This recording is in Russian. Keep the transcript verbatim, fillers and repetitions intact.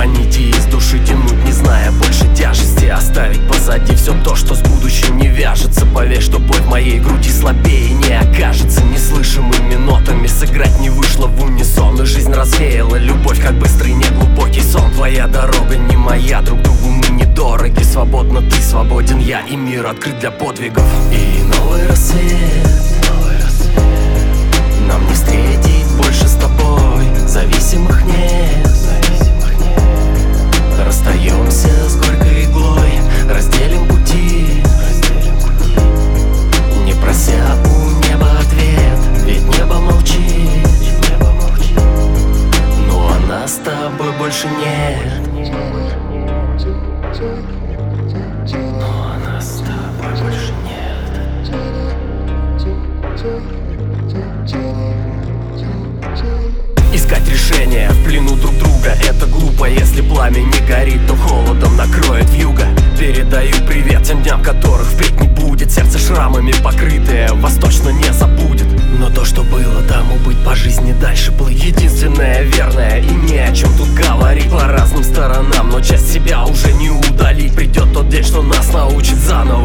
звонить и из души тянуть, не зная больше тяжести. Оставить позади все то, что с будущим не вяжется. Поверь, что боль в моей груди слабее не окажется. Неслышимыми нотами сыграть не вышло в унисон, и жизнь развеяла любовь, как быстрый неглубокий сон. Твоя дорога не моя, друг другу мы недороги. Свободно ты, свободен я, и мир открыт для подвигов. И новый рассвет, новый рассвет нам не встретить больше с тобой. Зависимых нет, зависимых нет. Расстаемся с горькой иглой, разделим пути, разделим пути. Не прося у неба ответ, ведь небо молчит, небо молчит. Ну а нас с тобой больше нет. Ну а нас с тобой больше нет. Искать решения в плену друг друга — это глупо. Если пламя не горит, то холодом накроет вьюга. Передаю привет тем дням, которых впредь не будет. Сердце шрамами покрытое вас точно не забудет. Но то, что было, тому быть, по жизни дальше плыть. Единственное верное, и не о чем тут говорить. По разным сторонам, но часть себя уже не удалить. Придет тот день, что нас научит заново